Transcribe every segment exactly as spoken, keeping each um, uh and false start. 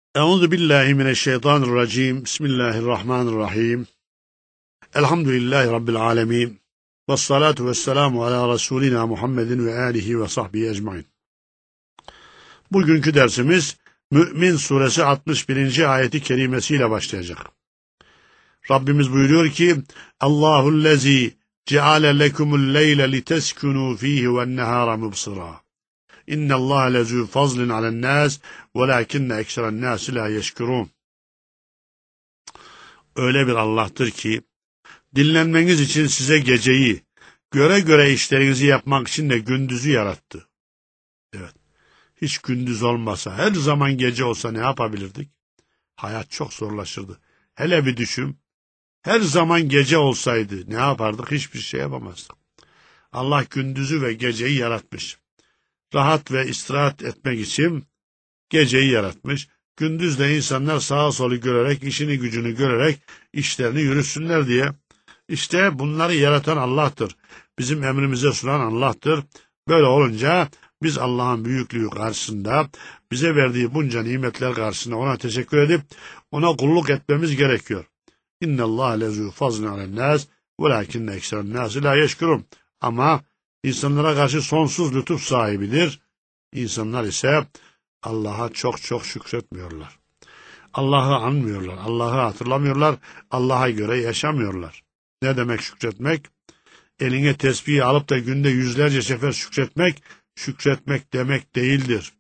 Euzu billahi mineşşeytanirracim. Bismillahirrahmanirrahim. Elhamdülillahi rabbil alamin. Ves salatu vesselamu ala Resulina Muhammedin ve alihi ve sahbihi ecmaîn. Bugünkü dersimiz Mü'min suresi altmış birinci ayeti kerimesiyle başlayacak. Rabbimiz buyuruyor ki: Allahu'llezî ceale lekumul leyle liteskunu fîhi ve'n nehâra mubsira. İnna Allah lezû fazlin alen nas velakinne ekseren nas la yeşkurun. Öyle bir Allah'tır ki dinlenmeniz için size geceyi, göre göre işlerinizi yapmak için de gündüzü yarattı. Evet. Hiç gündüz olmasa, her zaman gece olsa ne yapabilirdik? Hayat çok zorlaşırdı. Hele bir düşün. Her zaman gece olsaydı ne yapardık? Hiçbir şey yapamazdık. Allah gündüzü ve geceyi yaratmış. Rahat ve istirahat etmek için geceyi yaratmış. Gündüz de insanlar sağa solu görerek, işini gücünü görerek işlerini yürüsünler diye. İşte bunları yaratan Allah'tır. Bizim emrimize sunan Allah'tır. Böyle olunca biz Allah'ın büyüklüğü karşısında, bize verdiği bunca nimetler karşısında ona teşekkür edip ona kulluk etmemiz gerekiyor. İnne Allah lezû fazlin alen nas velakinne ekseren nas la yeşkurun. Ama İnsanlara karşı sonsuz lütuf sahibidir. İnsanlar ise Allah'a çok çok şükretmiyorlar. Allah'ı anmıyorlar, Allah'ı hatırlamıyorlar, Allah'a göre yaşamıyorlar. Ne demek şükretmek? Eline tesbihi alıp da günde yüzlerce sefer şükretmek, şükretmek demek değildir.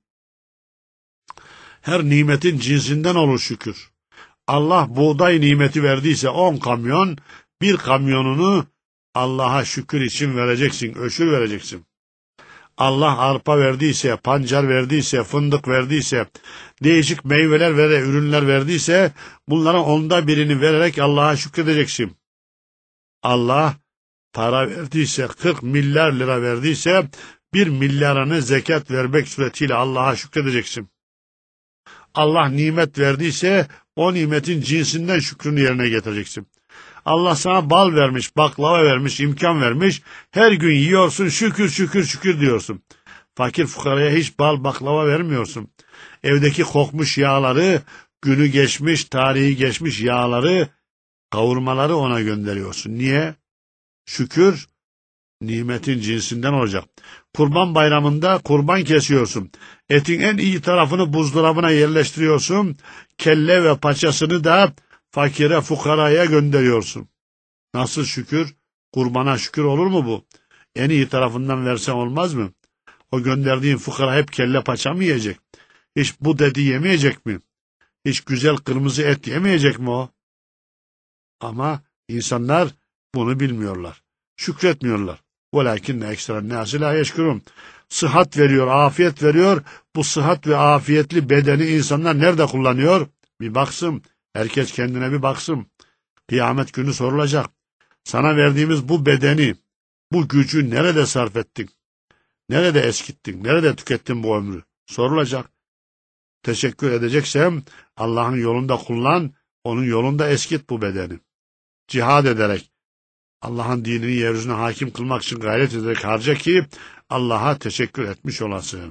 Her nimetin cinsinden olur şükür. Allah buğday nimeti verdiyse on kamyon, bir kamyonunu Allah'a şükür için vereceksin, öşür vereceksin. Allah arpa verdiyse, pancar verdiyse, fındık verdiyse, değişik meyveler ve ürünler verdiyse, bunların onda birini vererek Allah'a şükredeceksin. Allah para verdiyse, kırk milyar lira verdiyse, bir milyarını zekat vermek suretiyle Allah'a şükredeceksin. Allah nimet verdiyse, o nimetin cinsinden şükrünü yerine getireceksin. Allah sana bal vermiş, baklava vermiş, imkan vermiş. Her gün yiyorsun, şükür şükür şükür diyorsun. Fakir fukaraya hiç bal baklava vermiyorsun. Evdeki kokmuş yağları, günü geçmiş, tarihi geçmiş yağları, kavurmaları ona gönderiyorsun. Niye? Şükür nimetin cinsinden olacak. Kurban bayramında kurban kesiyorsun. Etin en iyi tarafını buzdolabına yerleştiriyorsun. Kelle ve paçasını da fakire fukaraya gönderiyorsun. Nasıl şükür? Kurbana şükür olur mu bu? En iyi tarafından versen olmaz mı? O gönderdiğin fukara hep kelle paça mı yiyecek? Hiç bu dedi yemeyecek mi? Hiç güzel kırmızı et yemeyecek mi o? Ama insanlar bunu bilmiyorlar. Şükretmiyorlar. وَلَكِنَّ اَكْسَرَ النَّاسِ لَا يَشْكُرُونَ. Sıhhat veriyor, afiyet veriyor. Bu sıhhat ve afiyetli bedeni insanlar nerede kullanıyor? Bir baksın. Herkes kendine bir baksın. Kıyamet günü sorulacak. Sana verdiğimiz bu bedeni, bu gücü nerede sarf ettin? Nerede eskittin? Nerede tükettin bu ömrü? Sorulacak. Teşekkür edeceksem Allah'ın yolunda kullan, onun yolunda eskit bu bedeni. Cihad ederek, Allah'ın dinini yeryüzüne hakim kılmak için gayret ederek harca ki Allah'a teşekkür etmiş olasın.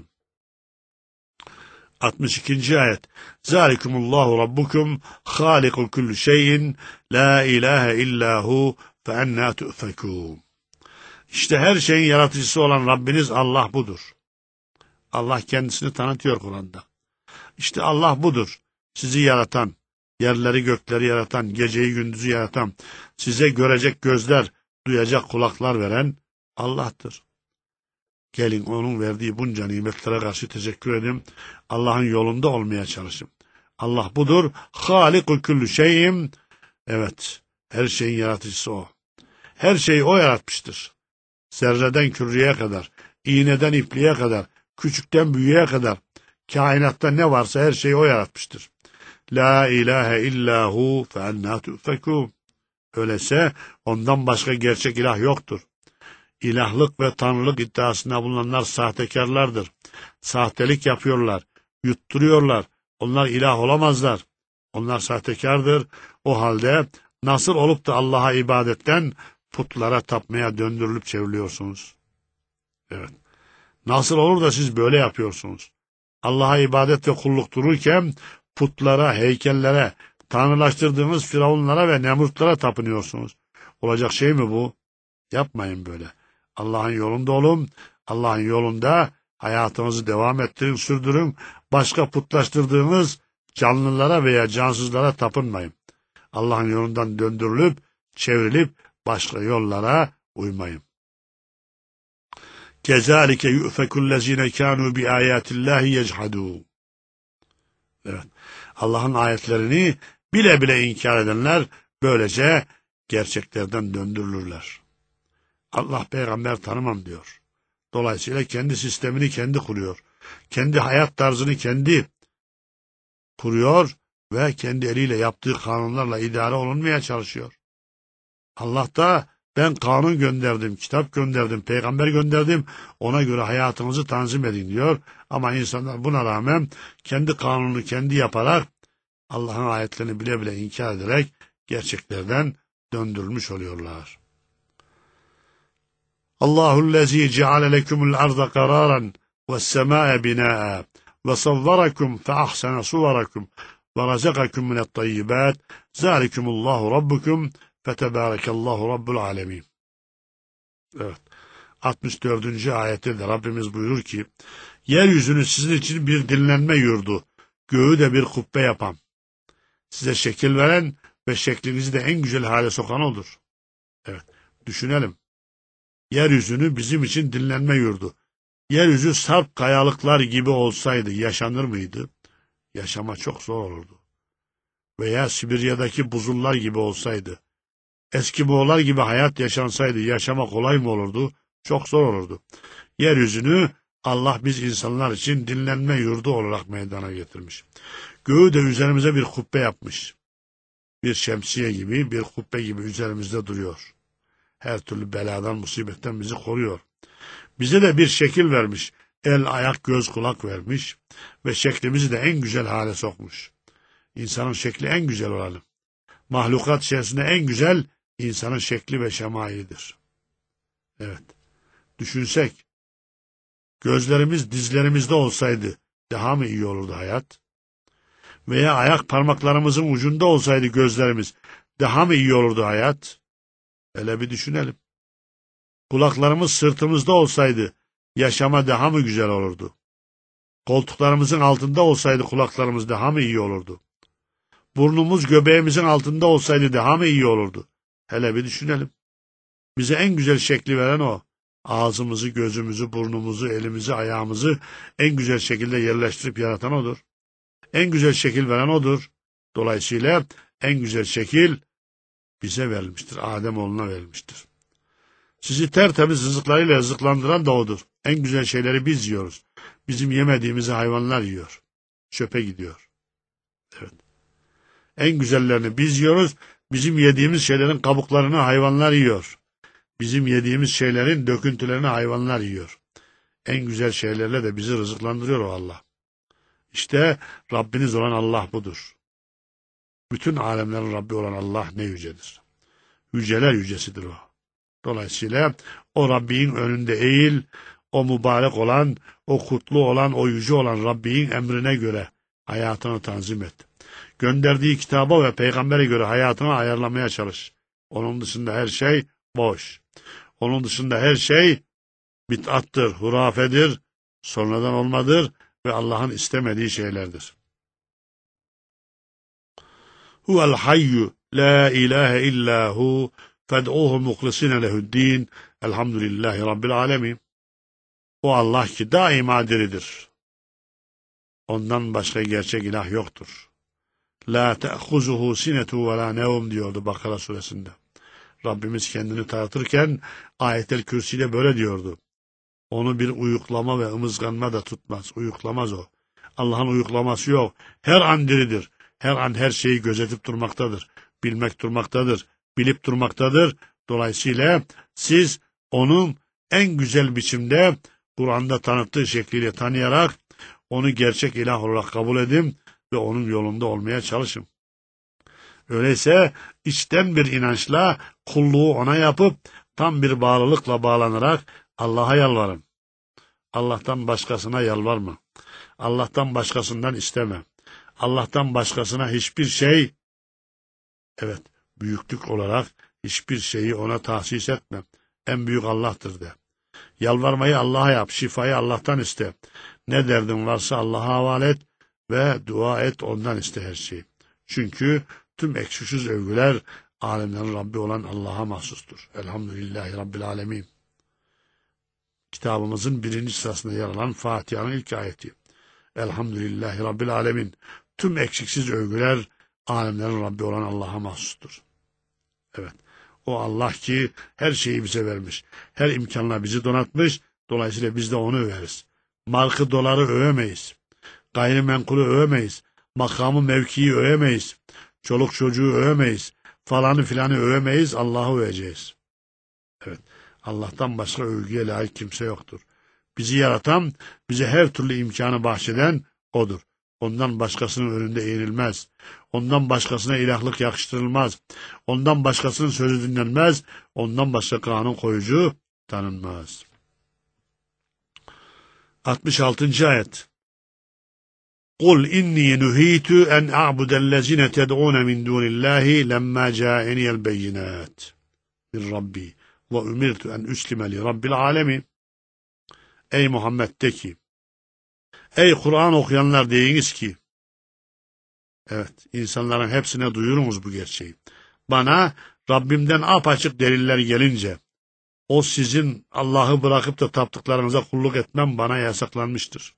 altmış ikinci ayet. Zalikumullahu rabbukum halikul kulli şeyin la ilahe illahu fe enna tu'fekûn. İşte her şeyin yaratıcısı olan Rabbiniz Allah budur. Allah kendisini tanıtıyor Kur'an'da. İşte Allah budur. Sizi yaratan, yerleri gökleri yaratan, geceyi gündüzü yaratan, size görecek gözler, duyacak kulaklar veren Allah'tır. Gelin onun verdiği bunca nimetlere karşı teşekkür edin. Allah'ın yolunda olmaya çalışın. Allah budur. Halikul kulli şeyin. Evet. Her şeyin yaratıcısı o. Her şeyi o yaratmıştır. Zerreden küreye kadar, iğneden ipliğe kadar, küçükten büyüğe kadar, kainatta ne varsa her şeyi o yaratmıştır. La ilahe illahu fe ennâ tu'fekûn. Öyleyse ondan başka gerçek ilah yoktur. İlahlık ve tanrılık iddiasında bulunanlar sahtekarlardır. Sahtelik yapıyorlar, yutturuyorlar. Onlar ilah olamazlar. Onlar sahtekardır. O halde nasıl olup da Allah'a ibadetten putlara tapmaya döndürülüp çevriliyorsunuz? Evet. Nasıl olur da siz böyle yapıyorsunuz? Allah'a ibadet ve kulluk dururken putlara, heykellere, tanrılaştırdığınız firavunlara ve nemrutlara tapınıyorsunuz. Olacak şey mi bu? Yapmayın böyle. Allah'ın yolunda olun. Allah'ın yolunda hayatınızı devam ettirin, sürdürün. Başka putlaştırdığınız canlılara veya cansızlara tapınmayın. Allah'ın yolundan döndürülüp, çevrilip başka yollara uymayın. Kezalike yu'fekullezine kanu bi ayatillahi yechadun. Evet. Allah'ın ayetlerini bile bile inkar edenler böylece gerçeklerden döndürülürler. Allah peygamber tanımam diyor. Dolayısıyla kendi sistemini kendi kuruyor. Kendi hayat tarzını kendi kuruyor ve kendi eliyle yaptığı kanunlarla idare olunmaya çalışıyor. Allah da ben kanun gönderdim, kitap gönderdim, peygamber gönderdim, ona göre hayatınızı tanzim edin diyor. Ama insanlar buna rağmen kendi kanunu kendi yaparak Allah'ın ayetlerini bile bile inkar ederek gerçeklerden döndürülmüş oluyorlar. Allahu'llezî ceale lekumul arda kararan ve's-semâe binâ'a ve savvarakum fe ahsene suvarakum ve razakakum mine't-tayyibât zâlikumullahu rabbukum fetebârekallahu rabbul âlemîn. Evet. altmış dördüncü ayette de Rabbimiz buyurur ki, yeryüzünü sizin için bir dinlenme yurdu, göğü de bir kubbe yapan, size şekil veren ve şeklinizi de en güzel hale sokan odur. Evet, düşünelim. Yeryüzünü bizim için dinlenme yurdu. Yeryüzü sarp kayalıklar gibi olsaydı yaşanır mıydı? Yaşama çok zor olurdu. Veya Sibirya'daki buzullar gibi olsaydı, Eskimoğullar gibi hayat yaşansaydı yaşama kolay mı olurdu? Çok zor olurdu. Yeryüzünü Allah biz insanlar için dinlenme yurdu olarak meydana getirmiş. Göğü de üzerimize bir kubbe yapmış. Bir şemsiye gibi, bir kubbe gibi üzerimizde duruyor. Her türlü beladan, musibetten bizi koruyor. Bize de bir şekil vermiş. El, ayak, göz, kulak vermiş. Ve şeklimizi de en güzel hale sokmuş. İnsanın şekli en güzel olalım. Mahlukat içerisinde en güzel insanın şekli ve şemailidir. Evet. Düşünsek, gözlerimiz dizlerimizde olsaydı daha mı iyi olurdu hayat? Veya ayak parmaklarımızın ucunda olsaydı gözlerimiz daha mı iyi olurdu hayat? Hele bir düşünelim. Kulaklarımız sırtımızda olsaydı yaşama daha mı güzel olurdu? Koltuklarımızın altında olsaydı kulaklarımız daha mı iyi olurdu? Burnumuz göbeğimizin altında olsaydı daha mı iyi olurdu? Hele bir düşünelim. Bize en güzel şekli veren o. Ağzımızı, gözümüzü, burnumuzu, elimizi, ayağımızı en güzel şekilde yerleştirip yaratan odur. En güzel şekil veren odur. Dolayısıyla en güzel şekil bize verilmiştir. Ademoğluna verilmiştir. Sizi tertemiz rızıklarıyla rızıklandıran da odur. En güzel şeyleri biz yiyoruz. Bizim yemediğimizi hayvanlar yiyor. Çöpe gidiyor. Evet. En güzellerini biz yiyoruz. Bizim yediğimiz şeylerin kabuklarını hayvanlar yiyor. Bizim yediğimiz şeylerin döküntülerini hayvanlar yiyor. En güzel şeylerle de bizi rızıklandırıyor o Allah. İşte Rabbiniz olan Allah budur. Bütün alemlerin Rabbi olan Allah ne yücedir. Yüceler yücesidir o. Dolayısıyla o Rabbin önünde eğil, o mübarek olan, o kutlu olan, o yüce olan Rabbin emrine göre hayatını tanzim et. Gönderdiği kitaba ve peygambere göre hayatını ayarlamaya çalış. Onun dışında her şey boş. Onun dışında her şey bid'attır, hurafedir, sonradan olmadır ve Allah'ın istemediği şeylerdir. Huvel hayyu la ilahe illahu fed'uhu muhlisine lehu'd-din. Elhamdülillahi rabbil alemin. O Allah ki daima diridir. Ondan başka gerçek ilah yoktur. La te'khuzuhu sinetu ve la nevm diyordu Bakara suresinde. Rabbimiz kendini tanıtırken Ayet-el Kürsi'de böyle diyordu. Onu bir uyuklama ve ımızganma da tutmaz. Uyuklamaz o. Allah'ın uyuklaması yok. Her an diridir. Her an her şeyi gözetip durmaktadır. Bilmek durmaktadır. Bilip durmaktadır. Dolayısıyla siz onun en güzel biçimde Kur'an'da tanıttığı şekliyle tanıyarak onu gerçek ilah olarak kabul edin ve onun yolunda olmaya çalışın. Öyleyse içten bir inançla kulluğu ona yapıp tam bir bağlılıkla bağlanarak Allah'a yalvarın. Allah'tan başkasına yalvarma. Allah'tan başkasından isteme. Allah'tan başkasına hiçbir şey, evet, büyüklük olarak hiçbir şeyi ona tahsis etme. En büyük Allah'tır de. Yalvarmayı Allah'a yap, şifayı Allah'tan iste. Ne derdin varsa Allah'a havale et ve dua et, ondan iste her şeyi. Çünkü tüm eksiksiz övgüler alemlerin Rabbi olan Allah'a mahsustur. Elhamdülillahi Rabbil alemin. Kitabımızın birinci sırasında yer alan Fatiha'nın ilk ayeti. Elhamdülillahi Rabbil alemin. Tüm eksiksiz övgüler alemlerin Rabbi olan Allah'a mahsustur. Evet. O Allah ki her şeyi bize vermiş. Her imkanla bizi donatmış. Dolayısıyla biz de onu överiz. Markı doları övemeyiz. Gayrimenkulü övemeyiz. Makamı mevkiyi övemeyiz. Çoluk çocuğu övemeyiz. Falanı filanı övemeyiz. Allah'ı öveceğiz. Evet. Allah'tan başka övgüye layık kimse yoktur. Bizi yaratan, bize her türlü imkanı bahşeden O'dur. Ondan başkasının önünde eğilmez. Ondan başkasına ilahlık yakıştırılmaz. Ondan başkasının sözü dinlenmez. Ondan başka kanun koyucu tanınmaz. altmış altıncı ayet. Kul inni nuhitu en a'budellezine ted'un min dunillahi lemma ca'eniyel beyinat min Rabbi ve umirtu en üslime li Rabbil alemin. Ey Muhammed de ki, ey Kur'an okuyanlar deyiniz ki, evet, insanların hepsine duyurunuz bu gerçeği. Bana Rabbimden apaçık deliller gelince, o sizin Allah'ı bırakıp da taptıklarınıza kulluk etmem bana yasaklanmıştır.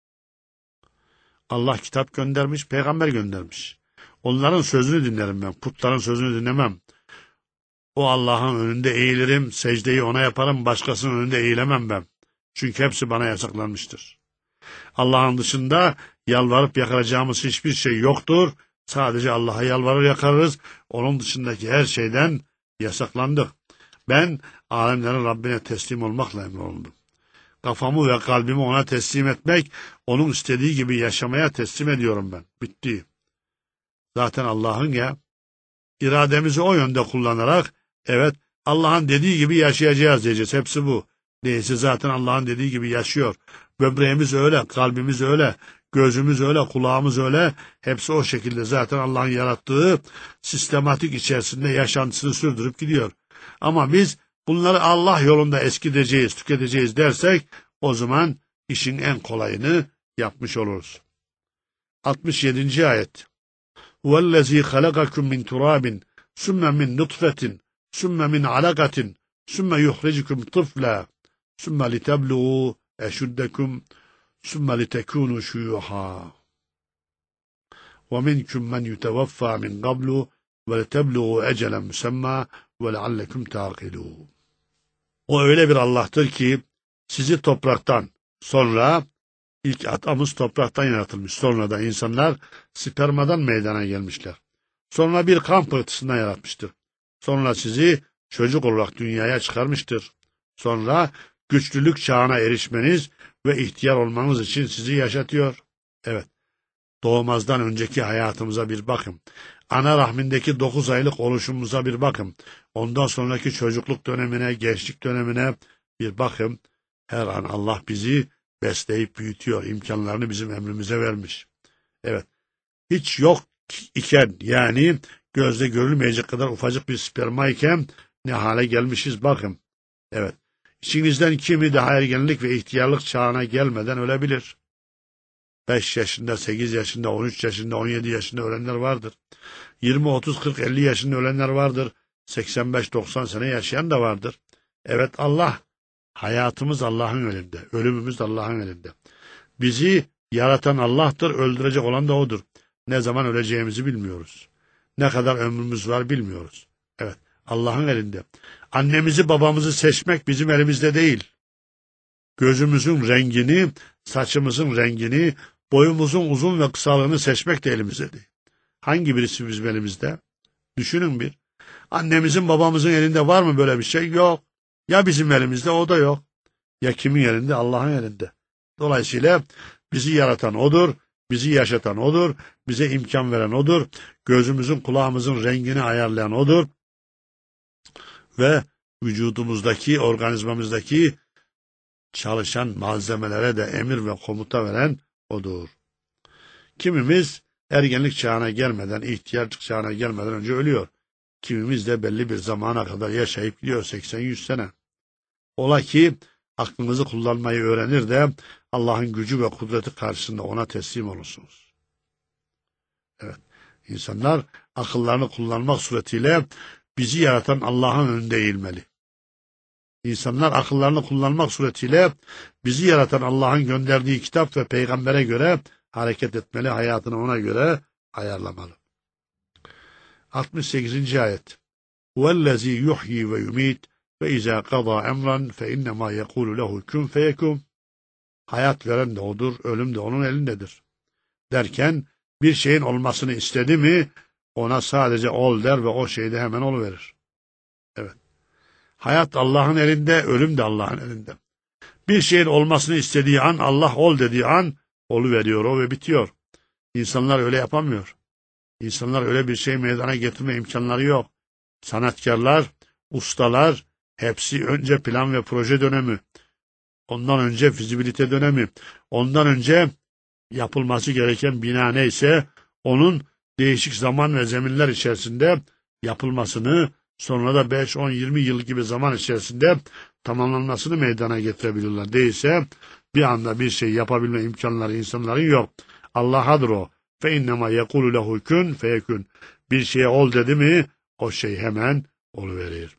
Allah kitap göndermiş, peygamber göndermiş. Onların sözünü dinlerim ben, putların sözünü dinlemem. O Allah'ın önünde eğilirim, secdeyi ona yaparım, başkasının önünde eğilemem ben. Çünkü hepsi bana yasaklanmıştır. Allah'ın dışında yalvarıp yakaracağımız hiçbir şey yoktur. Sadece Allah'a yalvarır yakarırız. Onun dışındaki her şeyden yasaklandık. Ben alemlerin Rabbine teslim olmakla emrolundum. Kafamı ve kalbimi ona teslim etmek, onun istediği gibi yaşamaya teslim ediyorum ben. Bitti. Zaten Allah'ın ya, irademizi o yönde kullanarak, evet, Allah'ın dediği gibi yaşayacağız diyeceğiz. Hepsi bu. Değilse zaten Allah'ın dediği gibi yaşıyor. Böbreğimiz öyle, kalbimiz öyle, gözümüz öyle, kulağımız öyle. Hepsi o şekilde zaten Allah'ın yarattığı sistematik içerisinde yaşantısını sürdürüp gidiyor. Ama biz bunları Allah yolunda eskiteceğiz, tüketeceğiz dersek o zaman işin en kolayını yapmış oluruz. altmış yedinci ayet. Huvellezî halakakum min turabin sümme min nutfetin sümme min alakatin sümme yuhricikum tıfla sümme litebluğu eşuddekum sümme litekûnû şuyuhâ ve minkum men yuteveffâ min qablu ve litebluğu ecelen müsemmâ ve leallekum tâkilûn. O öyle bir Allah'tır ki sizi topraktan, sonra ilk atamız topraktan yaratılmış. Sonra da insanlar spermadan meydana gelmişler. Sonra bir kan pıhtısından yaratmıştır. Sonra sizi çocuk olarak dünyaya çıkarmıştır. Sonra güçlülük çağına erişmeniz ve ihtiyar olmanız için sizi yaşatıyor. Evet, doğmazdan önceki hayatımıza bir bakın. Ana rahmindeki dokuz aylık oluşumumuza bir bakın. Ondan sonraki çocukluk dönemine, gençlik dönemine bir bakın. Her an Allah bizi besleyip büyütüyor. İmkanlarını bizim emrimize vermiş. Evet, hiç yok iken, yani gözle görülmeyecek kadar ufacık bir sperma iken ne hale gelmişiz bakın. Evet, içinizden kimi daha ergenlik ve ihtiyarlık çağına gelmeden ölebilir. beş yaşında, sekiz yaşında, on üç yaşında, on yedi yaşında ölenler vardır. yirmi, otuz, kırk, elli yaşında ölenler vardır. seksen beş doksan sene yaşayan da vardır. Evet, Allah, hayatımız Allah'ın elinde, ölümümüz Allah'ın elinde. Bizi yaratan Allah'tır, öldürecek olan da O'dur. Ne zaman öleceğimizi bilmiyoruz. Ne kadar ömrümüz var bilmiyoruz. Evet, Allah'ın elinde. Annemizi babamızı seçmek bizim elimizde değil. Gözümüzün rengini, saçımızın rengini, boyumuzun uzun ve kısalığını seçmek de elimizde değil. Hangi birisi bizim elimizde? Düşünün bir. Annemizin babamızın elinde var mı böyle bir şey? Yok. Ya bizim elimizde, o da yok. Ya kimin elinde? Allah'ın elinde. Dolayısıyla bizi yaratan O'dur, bizi yaşatan O'dur, bize imkan veren O'dur, gözümüzün kulağımızın rengini ayarlayan O'dur ve vücudumuzdaki, organizmamızdaki çalışan malzemelere de emir ve komuta veren O'dur. Kimimiz ergenlik çağına gelmeden, ihtiyarlık çağına gelmeden önce ölüyor. Kimimiz de belli bir zamana kadar yaşayıp gidiyor, seksen yüz sene. Ola ki aklınızı kullanmayı öğrenir de Allah'ın gücü ve kudreti karşısında ona teslim olursunuz. Evet, insanlar akıllarını kullanmak suretiyle bizi yaratan Allah'ın önünde eğilmeli. İnsanlar akıllarını kullanmak suretiyle bizi yaratan Allah'ın gönderdiği kitap ve peygambere göre hareket etmeli, hayatını ona göre ayarlamalı. altmış sekizinci ayet. وَالَّذ۪ي يُحْيِي وَيُم۪يتْ وَاِذَا قَضَى اَمْرًا فَاِنَّمَا يَقُولُ لَهُ كُنْ فَيَكُنْ. Hayat veren de odur, ölüm de onun elindedir. Derken bir şeyin olmasını istedi mi ona sadece ol der ve o şey de hemen oluverir. Evet. Hayat Allah'ın elinde, ölüm de Allah'ın elinde. Bir şeyin olmasını istediği an, Allah ol dediği an oluveriyor o ve bitiyor. İnsanlar öyle yapamıyor. İnsanlar öyle bir şey meydana getirme imkanları yok. Sanatkarlar, ustalar hepsi önce plan ve proje dönemi, ondan önce fizibilite dönemi, ondan önce yapılması gereken bina neyse onun değişik zaman ve zeminler içerisinde yapılmasını, sonra da beş, on, yirmi yıl gibi zaman içerisinde tamamlanmasını meydana getirebilirler. Değilse bir anda bir şey yapabilme imkanları insanların yok. Allah'adır o. Fe innema yekulu lehu kun feyekun. Bir şeye ol dedi mi o şey hemen oluverir.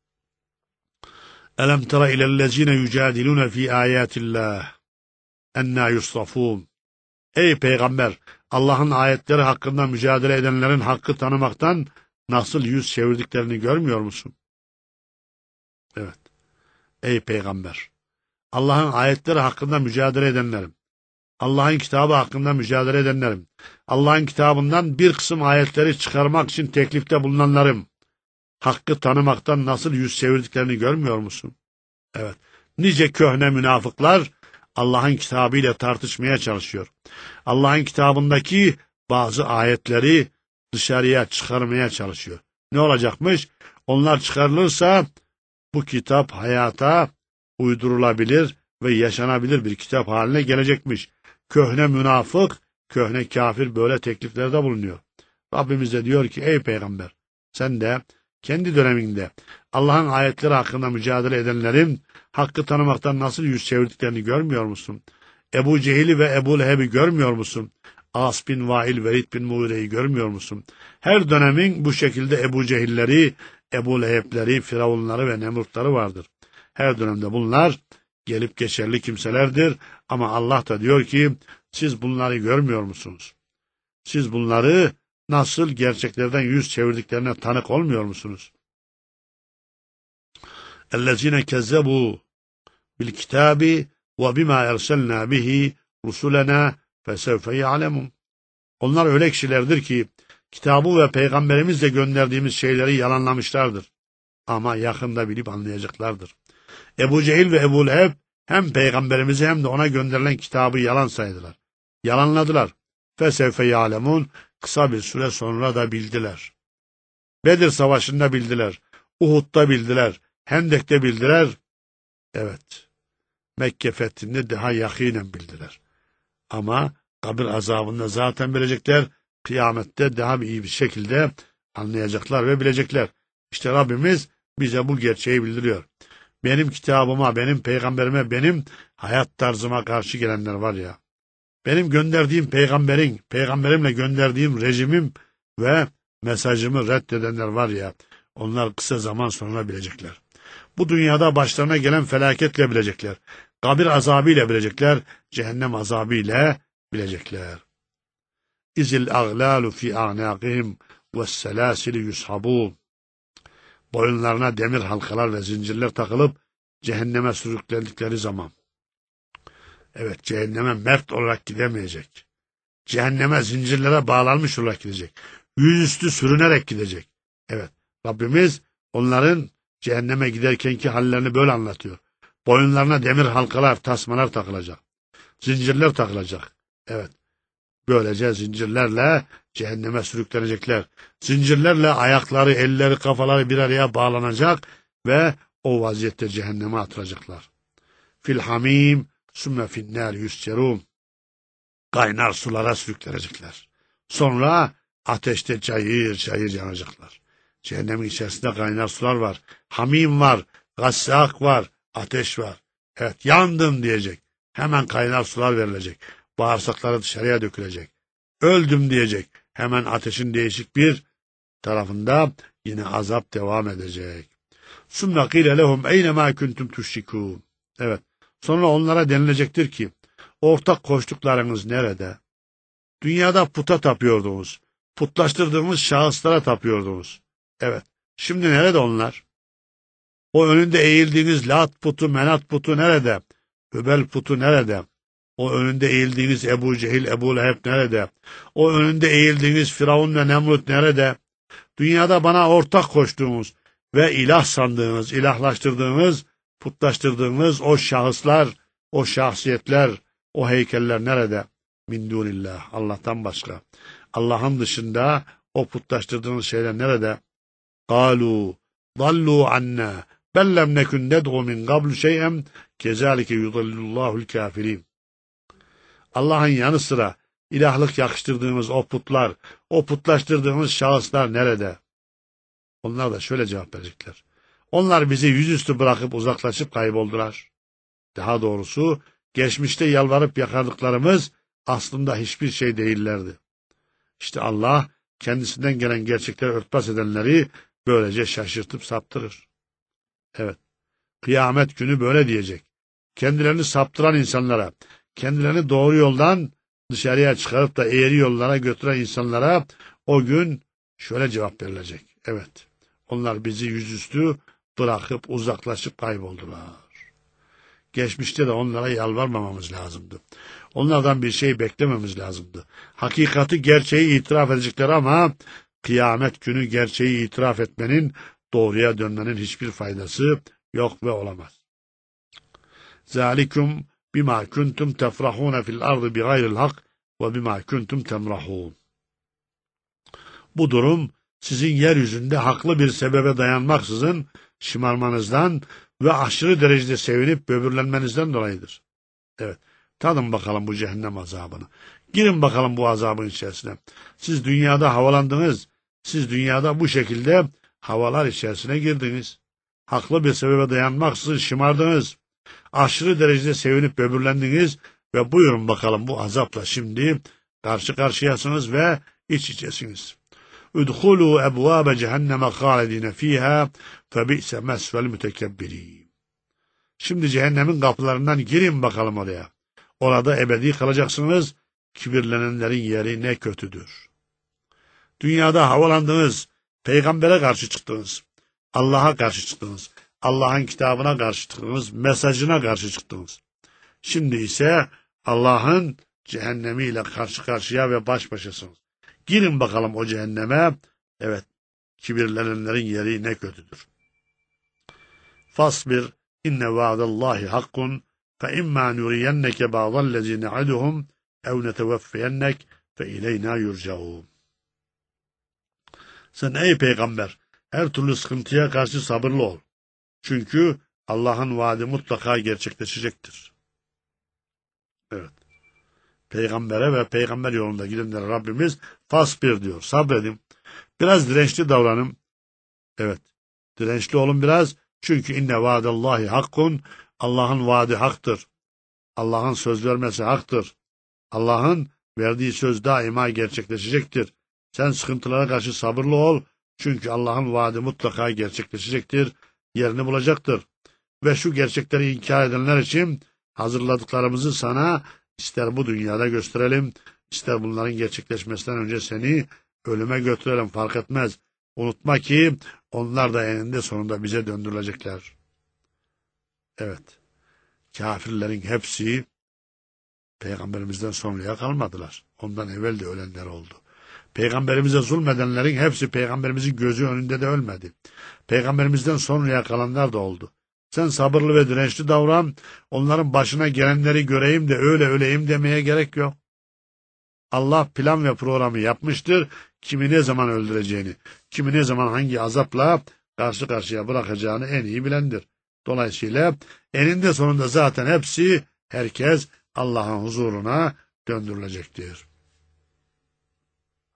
Elem tera ilellezine yücadilune fi ayatillah enna yusrafun. Ey peygamber, Allah'ın ayetleri hakkında mücadele edenlerin hakkı tanımaktan nasıl yüz çevirdiklerini görmüyor musun? Evet. Ey peygamber, Allah'ın ayetleri hakkında mücadele edenlerim, Allah'ın kitabı hakkında mücadele edenlerim, Allah'ın kitabından bir kısım ayetleri çıkarmak için teklifte bulunanlarım, hakkı tanımaktan nasıl yüz çevirdiklerini görmüyor musun? Evet. Nice köhne münafıklar Allah'ın kitabıyla tartışmaya çalışıyor. Allah'ın kitabındaki bazı ayetleri dışarıya çıkarmaya çalışıyor. Ne olacakmış? Onlar çıkarılırsa bu kitap hayata uydurulabilir ve yaşanabilir bir kitap haline gelecekmiş. Köhne münafık, köhne kafir böyle tekliflerde bulunuyor. Rabbimiz de diyor ki ey peygamber sen de kendi döneminde Allah'ın ayetleri hakkında mücadele edenlerin hakkı tanımaktan nasıl yüz çevirdiklerini görmüyor musun? Ebu Cehil'i ve Ebu Leheb'i görmüyor musun? As bin Vail, Velid bin Muğire'yi görmüyor musun? Her dönemin bu şekilde Ebu Cehilleri, Ebu Leheb'leri, Firavunları ve Nemrutları vardır. Her dönemde bunlar gelip geçerli kimselerdir ama Allah da diyor ki siz bunları görmüyor musunuz? Siz bunları nasıl gerçeklerden yüz çevirdiklerine tanık olmuyor musunuz? اَلَّذِينَ كَذَّبُوا بِالْكِتَابِ وَبِمَا اَرْسَلْنَا بِهِ رُسُلَنَا فَسَوْفَ يَعْلَمُونَ. Onlar öyle kişilerdir ki kitabı ve peygamberimizle gönderdiğimiz şeyleri yalanlamışlardır. Ama yakında bilip anlayacaklardır. Ebu Cehil ve Ebu Leheb hem peygamberimizi hem de ona gönderilen kitabı yalan saydılar. Yalanladılar. فَسَوْفَ يَعْلَمُونَ. Kısa bir süre sonra da bildiler. Bedir Savaşı'nda bildiler. Uhud'da bildiler. Hendek'te bildiler. Evet. Mekke fethinde daha yakinen bildiler. Ama kabir azabında zaten bilecekler. Kıyamette daha iyi bir şekilde anlayacaklar ve bilecekler. İşte Rabbimiz bize bu gerçeği bildiriyor. Benim kitabıma, benim peygamberime, benim hayat tarzıma karşı gelenler var ya. Benim gönderdiğim peygamberin, peygamberimle gönderdiğim rejimim ve mesajımı reddedenler var ya. Onlar kısa zaman sonra bilecekler. Bu dünyada başlarına gelen felaketle bilecekler. Kabir azabıyla bilecekler. Cehennem azabıyla bilecekler. İzil aglalu fi a'naqihim ve's-selasil yushabun. Boyunlarına demir halkalar ve zincirler takılıp cehenneme sürüklendikleri zaman. Evet, cehenneme mert olarak gidemeyecek. Cehenneme zincirlere bağlanmış olarak gidecek. Yüzüstü sürünerek gidecek. Evet, Rabbimiz onların cehenneme giderkenki hallerini böyle anlatıyor. Boyunlarına demir halkalar, tasmalar takılacak. Zincirler takılacak. Evet, böylece zincirlerle cehenneme sürüklenecekler. Zincirlerle ayakları, elleri, kafaları bir araya bağlanacak ve o vaziyette cehenneme atılacaklar. Fil hamim sümme finnâr yüscerûn. Kaynar sulara sürüklenecekler. Sonra ateşte çayır çayır yanacaklar. Cehennemin içerisinde kaynar sular var. Hamim var, gassak var, ateş var. Evet, yandım diyecek. Hemen kaynar sular verilecek. Bağırsakları dışarıya dökülecek. Öldüm diyecek. Hemen ateşin değişik bir tarafında yine azap devam edecek. Sümme kîle lehum eyne mâ kuntum tuşrikûn. Evet. Sonra onlara denilecektir ki ortak koştuklarınız nerede? Dünyada puta tapıyordunuz. Putlaştırdığımız şahıslara tapıyordunuz. Evet. Şimdi nerede onlar? O önünde eğildiğiniz Lat putu, Menat putu nerede? Hübel putu nerede? O önünde eğildiğiniz Ebu Cehil, Ebu Leheb nerede? O önünde eğildiğiniz Firavun ve Nemrut nerede? Dünyada bana ortak koştuğunuz ve ilah sandığınız, ilahlaştırdığınız, putlaştırdığınız o şahıslar, o şahsiyetler, o heykeller nerede? Min dunillah, Allah'tan başka. Allah'ın dışında o putlaştırdığınız şeyler nerede? قَالُوا ضَلُّوا عَنَّا بَلْ لَمْ نَكُنْ نَدْعُ مِنْ قَبْلُ شَيْئًا كَذَٰلِكَ يُضَلُّ اللّٰهُ الْكَافِرِينَ. Allah'ın yanı sıra ilahlık yakıştırdığımız o putlar, o putlaştırdığımız şahıslar nerede? Onlar da şöyle cevap verecekler. Onlar bizi yüzüstü bırakıp uzaklaşıp kayboldular. Daha doğrusu geçmişte yalvarıp yakardıklarımız aslında hiçbir şey değillerdi. İşte Allah kendisinden gelen gerçekleri örtbas edenleri böylece şaşırtıp saptırır. Evet, kıyamet günü böyle diyecek. Kendilerini saptıran insanlara, kendilerini doğru yoldan dışarıya çıkarıp da eğri yollara götüren insanlara o gün şöyle cevap verilecek. Evet, onlar bizi yüzüstü bırakıp uzaklaşıp kayboldular. Geçmişte de onlara yalvarmamamız lazımdı. Onlardan bir şey beklememiz lazımdı. Hakikati, gerçeği itiraf edecekler ama kıyamet günü gerçeği itiraf etmenin, doğruya dönmenin hiçbir faydası yok ve olamaz. Zalikum bima kuntum tefrahun fil ardı bigayril hak ve bima kuntum temrahun. Bu durum sizin yeryüzünde haklı bir sebebe dayanmaksızın şımarmanızdan ve aşırı derecede sevinip böbürlenmenizden dolayıdır. Evet, tadın bakalım bu cehennem azabını. Girin bakalım bu azabın içerisine. Siz dünyada havalandınız. Siz dünyada bu şekilde havalar içerisine girdiniz. Haklı bir sebebe dayanmaksızın şımardınız. Aşırı derecede sevinip böbürlendiniz ve buyurun bakalım bu azapla şimdi karşı karşıyasınız ve iç içesiniz. Udhulu ebvabe cehenneme halidine fiha febi'se mesvel mütekebbirin. Şimdi cehennemin kapılarından girin bakalım oraya. Orada ebedi kalacaksınız. Kibirlenenlerin yeri ne kötüdür. Dünyada havalandınız. Peygambere karşı çıktınız. Allah'a karşı çıktınız. Allah'ın kitabına karşı çıktınız. Mesajına karşı çıktınız. Şimdi ise Allah'ın cehennemiyle karşı karşıya ve baş başasınız. Girin bakalım o cehenneme. Evet, kibirlenenlerin yeri ne kötüdür. Fasbir inne vaadallahi hakkun fe imma nuriyenneke ba'dallezî ne'aduhum ev neteveffeyennek fe ileyna yurcaun. Sen ey peygamber her türlü sıkıntıya karşı sabırlı ol. Çünkü Allah'ın vaadi mutlaka gerçekleşecektir. Evet. Peygambere ve peygamber yolunda gidenlere Rabbimiz fasbir diyor. Sabredin. Biraz dirençli davranın. Evet. Dirençli olun biraz. Çünkü inne vaadallahi hakkun. Allah'ın vaadi haktır. Allah'ın söz vermesi haktır. Allah'ın verdiği söz daima gerçekleşecektir. Sen sıkıntılara karşı sabırlı ol. Çünkü Allah'ın vaadi mutlaka gerçekleşecektir. Yerini bulacaktır. Ve şu gerçekleri inkar edenler için hazırladıklarımızı sana ister bu dünyada gösterelim, ister bunların gerçekleşmesinden önce seni ölüme götürelim, fark etmez. Unutma ki onlar da eninde sonunda bize döndürülecekler. Evet, kafirlerin hepsi Peygamberimizden sonraya kalmadılar. Ondan evvel de ölenler oldu. Peygamberimize zulmedenlerin hepsi Peygamberimizin gözü önünde de ölmedi. Peygamberimizden sonraya kalanlar da oldu. Sen sabırlı ve dirençli davran, onların başına gelenleri göreyim de öyle öleyim demeye gerek yok. Allah plan ve programı yapmıştır, kimi ne zaman öldüreceğini, kimi ne zaman hangi azapla karşı karşıya bırakacağını en iyi bilendir. Dolayısıyla eninde sonunda zaten hepsi, herkes Allah'ın huzuruna döndürülecektir.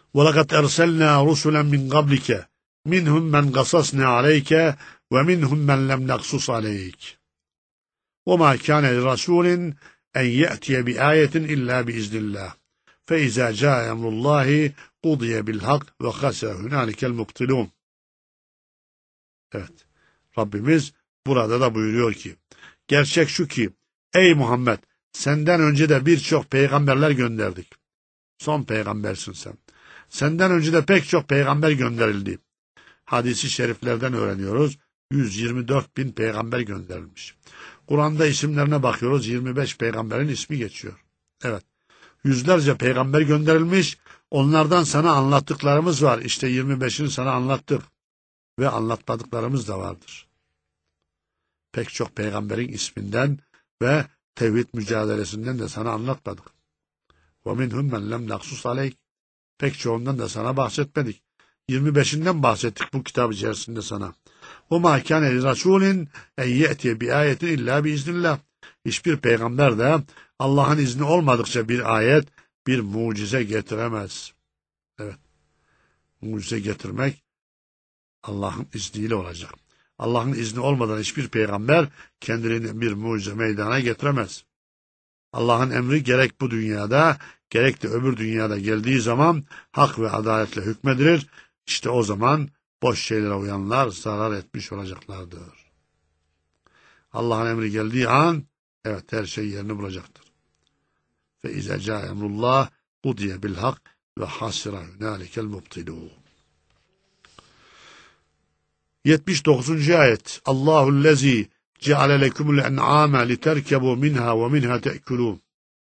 وَلَقَدْ أَرْسَلْنَا رُسُلًا مِنْ قَبْلِكَ مِنْهُمْ مَنْ قَصَصْنَا عَلَيْكَ وَمِنْهُمْ مَنْ لَمْ نَقْصُصْ عَلَيْكَ وَمَا كَانَ لِرَسُولٍ أَنْ يَأْتِيَ بِآيَةٍ إِلَّا بِإِذْنِ اللّٰهِ فَإِذَا جَاءَ أَمْرُ اللّٰهِ قُضِيَ بِالْحَقِّ وَخَسِرَ هُنَالِكَ الْمُبْطِلُونَ. Evet. Rabbimiz burada da buyuruyor ki, gerçek şu ki, ey Muhammed, senden önce de birçok peygamberler gönderdik. Son peygambersin sen. Senden önce de pek çok peygamber gönderildi. Hadis-i şeriflerden öğreniyoruz. yüz yirmi dört bin peygamber gönderilmiş. Kur'an'da isimlerine bakıyoruz. yirmi beş peygamberin ismi geçiyor. Evet. Yüzlerce peygamber gönderilmiş. Onlardan sana anlattıklarımız var. İşte yirmi beşini sana anlattık. Ve anlatmadıklarımız da vardır. Pek çok peygamberin isminden ve tevhid mücadelesinden de sana anlatmadık. وَمِنْهُمْ مَنْ لَمْ نَقْصُصْ عَلَيْكَ Pek çoğundan da sana bahsetmedik. yirmi beşinden bahsettik bu kitap içerisinde sana. وَمَا كَانَ لِرَسُولٍ اَنْ يَأْتِيَ بِآيَةٍ اِلَّا بِإِذْنِ اللّٰهِ Hiçbir peygamber de Allah'ın izni olmadıkça bir ayet, bir mucize getiremez. Evet. Mucize getirmek Allah'ın izniyle olacak. Allah'ın izni olmadan hiçbir peygamber kendiliğinden bir mucize meydana getiremez. Allah'ın emri gerek bu dünyada, gerek de öbür dünyada geldiği zaman hak ve adaletle hükmedilir. İşte o zaman boş şeylere uyanlar zarar etmiş olacaklardır. Allah'ın emri geldiği an, evet her şey yerini bulacaktır. Ve izâ câ emrullah kudiye bil hak ve hasira hunâlikel mubtilûn. yetmiş dokuzuncu ayet. Allahu'llezî ceale lekumul en'âme literkebû minhâ ve minhâ te'kulûn.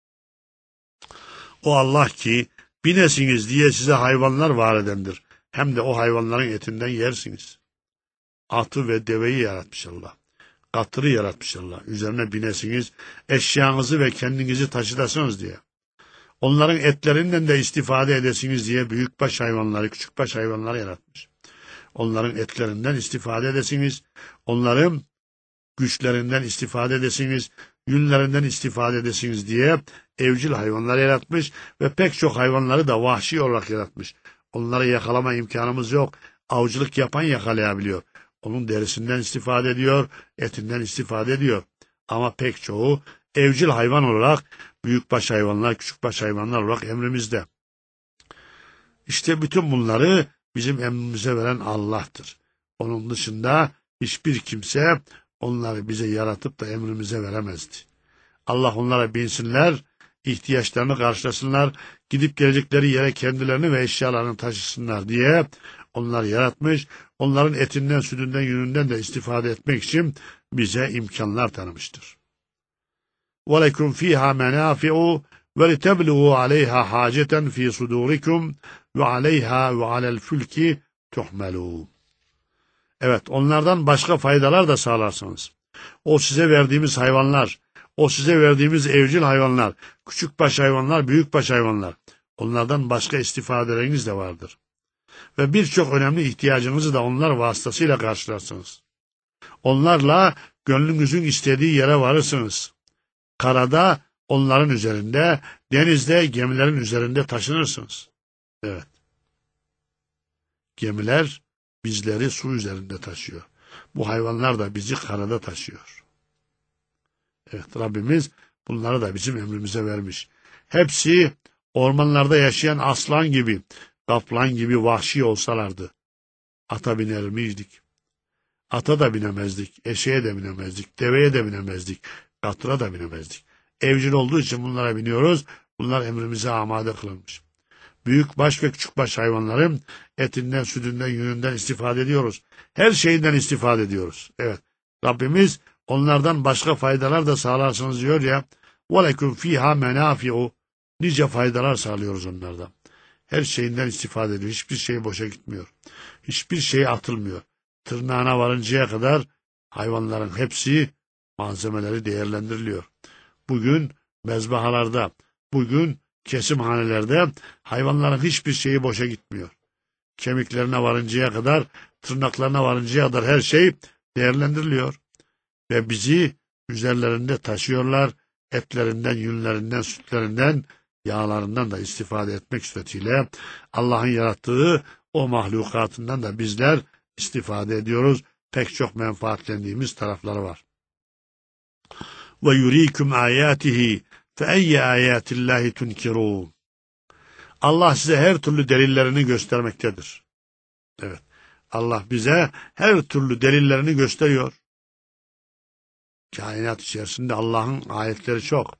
O Allah ki binesiniz diye size hayvanlar var edendir. Hem de o hayvanların etinden yersiniz. Atı ve deveyi yaratmış Allah. Katırı yaratmış Allah. Üzerine binesiniz, eşyanızı ve kendinizi taşıtasınız diye. Onların etlerinden de istifade edesiniz diye büyükbaş hayvanları, küçükbaş hayvanları yaratmış. Onların etlerinden istifade edesiniz, onların güçlerinden istifade edesiniz, yünlerinden istifade edesiniz diye evcil hayvanlar yaratmış ve pek çok hayvanları da vahşi olarak yaratmış. Onları yakalama imkanımız yok. Avcılık yapan yakalayabiliyor. Onun derisinden istifade ediyor, etinden istifade ediyor. Ama pek çoğu evcil hayvan olarak, büyükbaş hayvanlar, küçükbaş hayvanlar olarak emrimizde. İşte bütün bunları bizim emrimize veren Allah'tır. Onun dışında hiçbir kimse onları bize yaratıp da emrimize veremezdi. Allah onlara binsinler, ihtiyaçlarını karşılasınlar, gidip gelecekleri yere kendilerini ve eşyalarını taşısınlar diye onları yaratmış, onların etinden, sütünden, yününden de istifade etmek için bize imkanlar tanımıştır. وَلَكُمْ ف۪يهَا مَنَافِعُ وَلِتَبْلُغُوا عَلَيْهَا حَاجَةً ف۪ي صُدُورِكُمْ وَعَلَيْهَا وَعَلَى الْفُلْكِ تُحْمَلُونَ Evet, onlardan başka faydalar da sağlarsınız. O size verdiğimiz hayvanlar, o size verdiğimiz evcil hayvanlar, küçükbaş hayvanlar, büyükbaş hayvanlar, onlardan başka istifadeleriniz de vardır. Ve birçok önemli ihtiyacınızı da onlar vasıtasıyla karşılarsınız. Onlarla gönlünüzün istediği yere varırsınız. Karada onların üzerinde, denizde gemilerin üzerinde taşınırsınız. Evet. Gemiler bizleri su üzerinde taşıyor. Bu hayvanlar da bizi karada taşıyor. Evet, Rabbimiz bunları da bizim emrimize vermiş. Hepsi ormanlarda yaşayan aslan gibi, kaplan gibi vahşi olsalardı ata biner miydik? Ata da binemezdik, eşeğe de binemezdik, deveye de binemezdik, katıra da binemezdik. Evcil olduğu için bunlara biniyoruz. Bunlar emrimize amade kılınmış. Büyükbaş ve küçükbaş hayvanların etinden, sütünden, yününden istifade ediyoruz. Her şeyinden istifade ediyoruz. Evet. Rabbimiz onlardan başka faydalar da sağlarsınız diyor ya. وَلَكُمْ ف۪يهَا مَنَافِعُ Nice faydalar sağlıyoruz onlardan. Her şeyinden istifade ediyor. Hiçbir şey boşa gitmiyor. Hiçbir şey atılmıyor. Tırnağına varıncaya kadar hayvanların hepsi malzemeleri değerlendiriliyor. Bugün mezbahalarda, bugün kesimhanelerde hayvanların hiçbir şeyi boşa gitmiyor. Kemiklerine varıncaya kadar, tırnaklarına varıncaya kadar her şey değerlendiriliyor. Ve bizi üzerlerinde taşıyorlar, etlerinden, yünlerinden, sütlerinden yağlarından da istifade etmek suretiyle Allah'ın yarattığı o mahlukatından da bizler istifade ediyoruz. Pek çok menfaatlendiğimiz tarafları var. Ve yurikum ayatihi fe eyye ayatillahi tunkirun. Allah size her türlü delillerini göstermektedir. Evet. Allah bize her türlü delillerini gösteriyor. Kainat içerisinde Allah'ın ayetleri çok.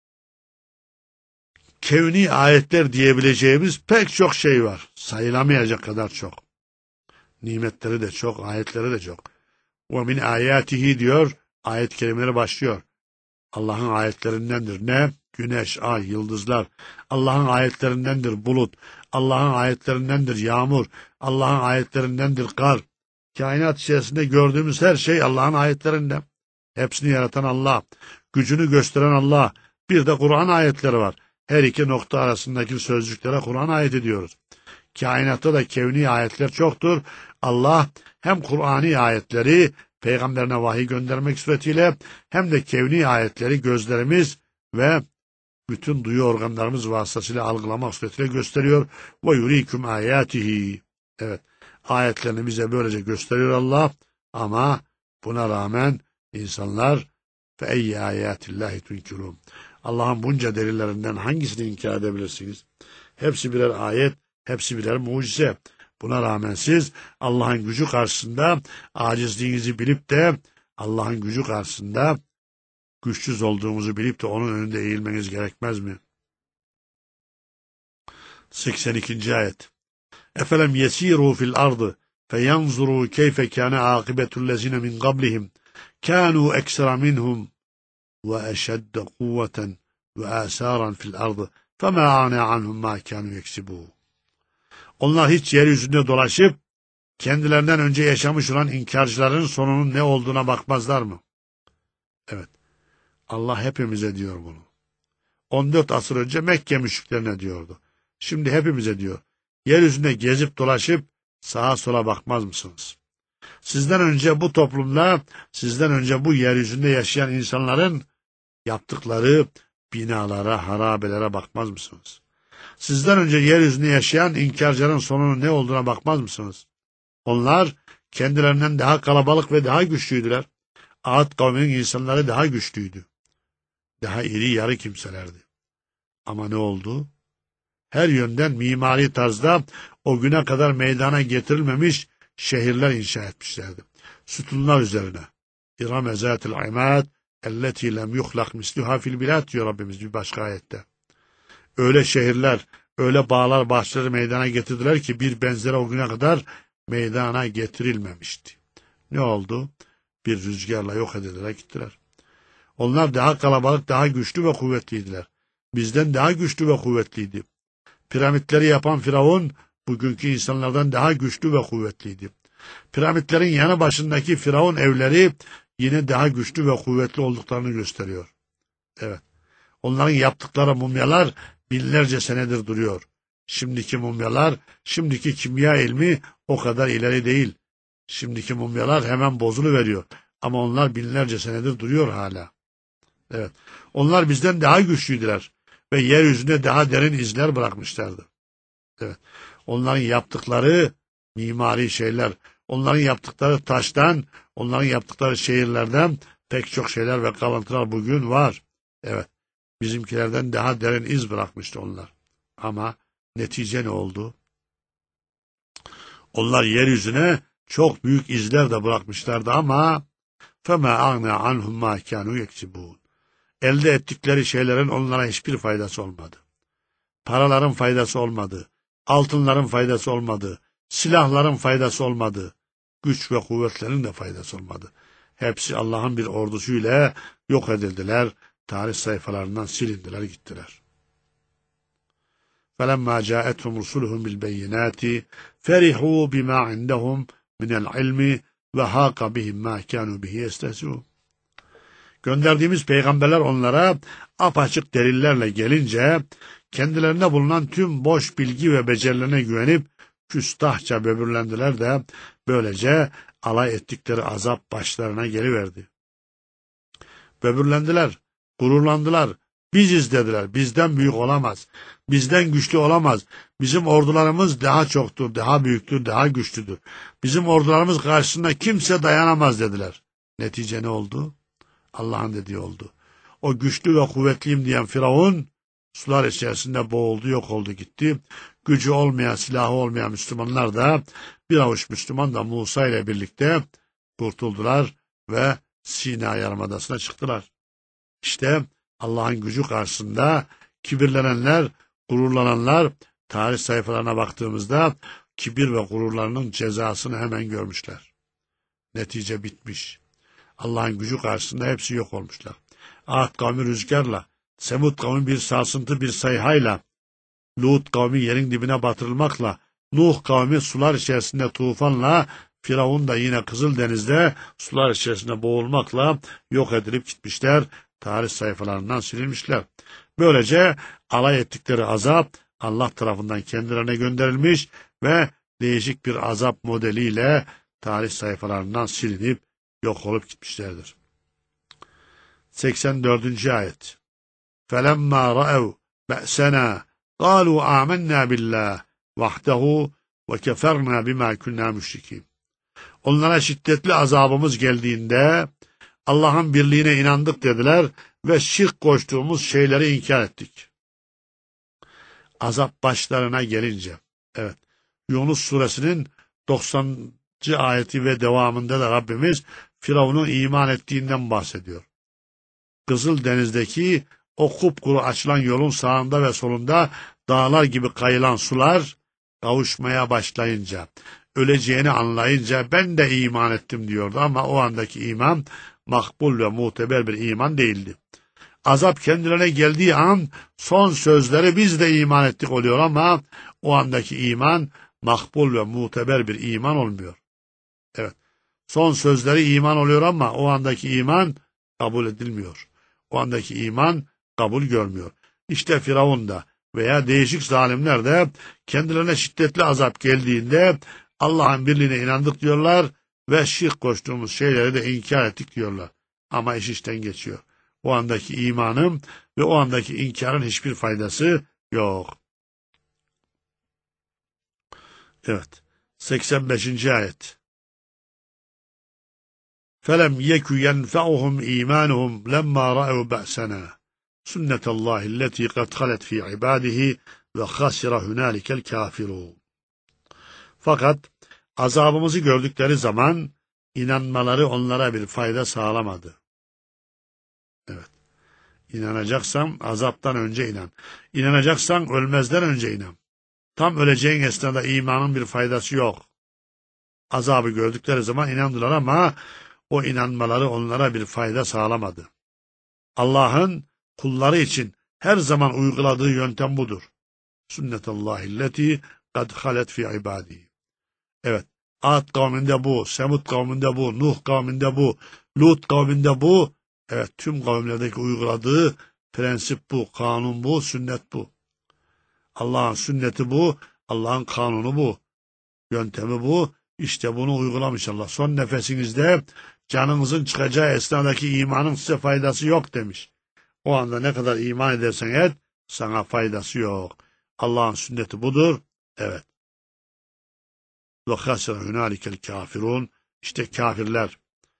Kevni ayetler diyebileceğimiz pek çok şey var. Sayılamayacak kadar çok. Nimetleri de çok, ayetleri de çok. Ve min ayatihi diyor, ayet kelimeleri başlıyor. Allah'ın ayetlerindendir. Ne? Güneş, ay, yıldızlar. Allah'ın ayetlerindendir bulut. Allah'ın ayetlerindendir yağmur. Allah'ın ayetlerindendir kar. Kainat içerisinde gördüğümüz her şey Allah'ın ayetlerinden. Hepsini yaratan Allah. Gücünü gösteren Allah. Bir de Kur'an ayetleri var. Her iki nokta arasındaki sözcüklere Kur'an ayeti diyoruz. Kainatta da kevni ayetler çoktur. Allah hem Kur'ani ayetleri peygamberine vahiy göndermek suretiyle hem de kevni ayetleri gözlerimiz ve bütün duyu organlarımız vasıtasıyla algılamak suretiyle gösteriyor. Ve yurikum ayatihi. Evet, ayetlerini bize böylece gösteriyor Allah, ama buna rağmen insanlar fe eyye ayatillahi tunkirun. Allah'ın bunca delillerinden hangisini inkar edebilirsiniz? Hepsi birer ayet, hepsi birer mucize. Buna rağmen siz Allah'ın gücü karşısında acizliğinizi bilip de Allah'ın gücü karşısında güçsüz olduğumuzu bilip de onun önünde eğilmeniz gerekmez mi? seksen ikinci ayet. Efelem yesiru fil ardı feyanzuru keyfe kâne âkibetullezine min qablihim kânû eksera minhum ve eşedde kuvveten ve âsâran fil ardı femâ âne anhum mâ kânû yeksibû. Onlar hiç yeryüzünde dolaşıp kendilerinden önce yaşamış olan inkarcıların sonunun ne olduğuna bakmazlar mı? Evet. Allah hepimize diyor bunu. on dört asır önce Mekke müşriklerine diyordu. Şimdi hepimize diyor. Yeryüzünde gezip dolaşıp sağa sola bakmaz mısınız? Sizden önce bu toplumda, sizden önce bu yeryüzünde yaşayan insanların yaptıkları binalara, harabelere bakmaz mısınız? Sizden önce yeryüzünde yaşayan inkarcıların sonunun ne olduğuna bakmaz mısınız? Onlar kendilerinden daha kalabalık ve daha güçlüydüler. Ağat kavminin insanları daha güçlüydü. Daha iri yarı kimselerdi. Ama ne oldu? Her yönden mimari tarzda o güne kadar meydana getirilmemiş şehirler inşa etmişlerdi. Sütunlar üzerine. İrame zâtil imâd elleti lem yuhlak misluha fil bilad diyor Rabbimiz bir başka ayette. Öyle şehirler, öyle bağlar, bahçeleri meydana getirdiler ki bir benzeri o güne kadar meydana getirilmemişti. Ne oldu? Bir rüzgarla yok edilerek gittiler. Onlar daha kalabalık, daha güçlü ve kuvvetliydiler. Bizden daha güçlü ve kuvvetliydi. Piramitleri yapan Firavun, bugünkü insanlardan daha güçlü ve kuvvetliydi. Piramitlerin yanı başındaki Firavun evleri yine daha güçlü ve kuvvetli olduklarını gösteriyor. Evet. Onların yaptıkları mumyalar binlerce senedir duruyor. Şimdiki mumyalar, şimdiki kimya ilmi o kadar ileri değil. Şimdiki mumyalar hemen bozuluveriyor. Ama onlar binlerce senedir duruyor hala. Evet. Onlar bizden daha güçlüydüler ve yeryüzünde daha derin izler bırakmışlardı. Evet. Onların yaptıkları mimari şeyler, onların yaptıkları taştan, onların yaptıkları şehirlerden pek çok şeyler ve kalıntılar bugün var. Evet. Bizimkilerden daha derin iz bırakmıştı onlar. Ama netice ne oldu? Onlar yeryüzüne çok büyük izler de bırakmışlardı ama فَمَا أَغْنَا عَنْهُمْ مَا كَانُوا يَكْسِبُونَ. Elde ettikleri şeylerin onlara hiçbir faydası olmadı. Paraların faydası olmadı. Altınların faydası olmadı. Silahların faydası olmadı. Güç ve kuvvetlerin de faydası olmadı. Hepsi Allah'ın bir ordusuyla yok edildiler. Tarih sayfalarından silindiler gittiler. فَلَمَّا جَاءَتْهُمْ رُسُلُهُمْ بِالْبَيِّنَاتِ فَرِحُوا بِمَا عِنْدَهُمْ مِنَ الْعِلْمِ وَحَاقَ بِهِمْ مَا كَانُوا بِهِ يَسْتَهْزِئُونَ. Gönderdiğimiz peygamberler onlara apaçık delillerle gelince kendilerine bulunan tüm boş bilgi ve becerilerine güvenip küstahça böbürlendiler de böylece alay ettikleri azap başlarına geliverdi. Böbürlendiler, gururlandılar, Biziz dediler. Bizden büyük olamaz. Bizden güçlü olamaz. Bizim ordularımız daha çoktur, daha büyüktür, daha güçlüdür. Bizim ordularımız karşısında kimse dayanamaz dediler. Netice ne oldu? Allah'ın dediği oldu. O güçlü ve kuvvetliyim diyen Firavun sular içerisinde boğuldu, yok oldu gitti. Gücü olmayan, silahı olmayan Müslümanlar da bir avuç Müslüman da Musa ile birlikte kurtuldular ve Sina Yarımadası'na çıktılar. İşte Allah'ın gücü karşısında kibirlenenler, gururlananlar tarih sayfalarına baktığımızda kibir ve gururlarının cezasını hemen görmüşler. Netice bitmiş. Allah'ın gücü karşısında hepsi yok olmuşlar. Ad kavmi rüzgarla, Semud kavmi bir sarsıntı bir sayhayla, Lut kavmi yerin dibine batırılmakla, Nuh kavmi sular içerisinde tufanla, Firavun da yine Kızıldeniz'de sular içerisinde boğulmakla yok edilip gitmişler. Tarih sayfalarından silinmişler. Böylece alay ettikleri azap Allah tarafından kendilerine gönderilmiş ve değişik bir azap modeliyle tarih sayfalarından silinip yok olup gitmişlerdir. seksen dördüncü ayet. فَلَمَّا رَأَوْا بَأْسَنَا قَالُوا آمَنَّا بِاللّٰهِ وَحْدَهُ وَكَفَرْنَا بِمَا كُنَّا مُشْرِكِينَ. Onlara şiddetli azabımız geldiğinde Allah'ın birliğine inandık dediler ve şirk koştuğumuz şeyleri inkar ettik. Azap başlarına gelince, evet, Yunus suresinin doksanıncı ayeti ve devamında da Rabbimiz Firavun'un iman ettiğinden bahsediyor. Kızıldeniz'deki o kupkuru açılan yolun sağında ve solunda dağlar gibi kayılan sular kavuşmaya başlayınca, öleceğini anlayınca ben de iman ettim diyordu ama o andaki iman makbul ve muteber bir iman değildi. Azap kendilerine geldiği an son sözleri biz de iman ettik oluyor ama o andaki iman makbul ve muteber bir iman olmuyor. Evet, son sözleri iman oluyor ama o andaki iman kabul edilmiyor. O andaki iman kabul görmüyor. İşte Firavun da veya değişik zalimler de kendilerine şiddetli azap geldiğinde Allah'ın birliğine inandık diyorlar ve şirk koştuğumuz şeyleri de inkar ettik diyorlar. Ama iş işten geçiyor. O andaki imanın ve o andaki inkarın hiçbir faydası yok. Evet. seksen beşinci ayet. فَلَمْ يَكُ يَنْفَعُهُمْ اِيمَانُهُمْ لَمَّا رَأَوْا بَأْسَنَا سُنَّةَ اللّٰهِ الَّتِي قَدْ خَلَتْ فِي عِبَادِهِ وَخَسِرَ هُنَالِكَ الْكَافِرُونَ. Fakat azabımızı gördükleri zaman inanmaları onlara bir fayda sağlamadı. Evet. İnanacaksan azaptan önce inan. İnanacaksan ölmezden önce inan. Tam öleceğin esnada imanın bir faydası yok. Azabı gördükleri zaman inandılar ama o inanmaları onlara bir fayda sağlamadı. Allah'ın kulları için her zaman uyguladığı yöntem budur. Sünnetallahilleti kad halet fi ibadihi. Evet, Ad kavminde bu, Semud kavminde bu, Nuh kavminde bu, Lut kavminde bu. Evet, tüm kavimlerdeki uyguladığı prensip bu, kanun bu, sünnet bu. Allah'ın sünneti bu, Allah'ın kanunu bu, yöntemi bu. İşte bunu uygulamış Allah. Son nefesinizde canınızın çıkacağı esnadaki imanın size faydası yok demiş. O anda ne kadar iman edersen et, sana faydası yok. Allah'ın sünneti budur. Evet. وَخَسَرَ هُنَالِكَ الْكَافِرُونَ. İşte kafirler.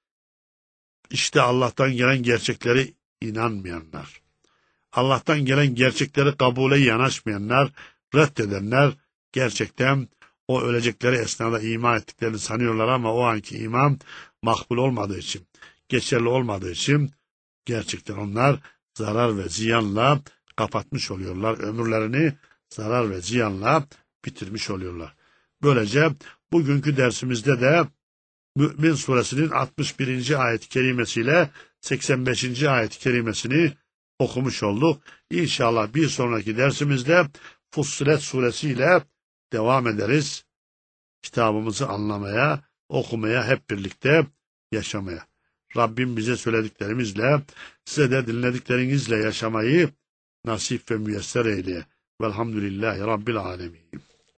İşte Allah'tan gelen gerçekleri inanmayanlar. Allah'tan gelen gerçekleri kabule yanaşmayanlar, reddedenler gerçekten o ölecekleri esnada iman ettiklerini sanıyorlar ama o anki iman makbul olmadığı için, geçerli olmadığı için gerçekten onlar zarar ve ziyanla kapatmış oluyorlar. Ömürlerini zarar ve ziyanla bitirmiş oluyorlar. Böylece bugünkü dersimizde de Mü'min suresinin altmış birinci ayet-i kerimesiyle seksen beşinci ayet-i kerimesini okumuş olduk. İnşallah bir sonraki dersimizde Fussilet suresiyle devam ederiz. Kitabımızı anlamaya, okumaya, hep birlikte yaşamaya. Rabbim bize söylediklerimizle, size de dinlediklerinizle yaşamayı nasip ve müyesser eyleye. Velhamdülillahi Rabbil alemin.